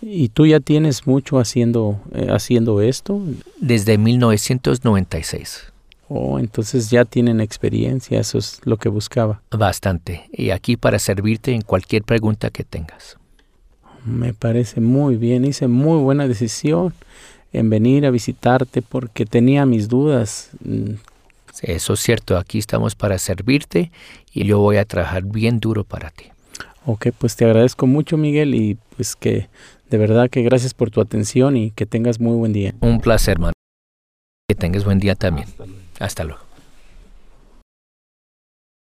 ¿Y tú ya tienes mucho haciendo esto? Desde 1996. Oh, entonces ya tienen experiencia, eso es lo que buscaba. Bastante. Y aquí para servirte en cualquier pregunta que tengas. Me parece muy bien, hice muy buena decisión en venir a visitarte porque tenía mis dudas. Sí, eso es cierto, aquí estamos para servirte y yo voy a trabajar bien duro para ti. Ok, pues te agradezco mucho, Miguel, y pues que de verdad que gracias por tu atención y que tengas muy buen día. Un placer, hermano. Que tengas buen día también. Hasta luego.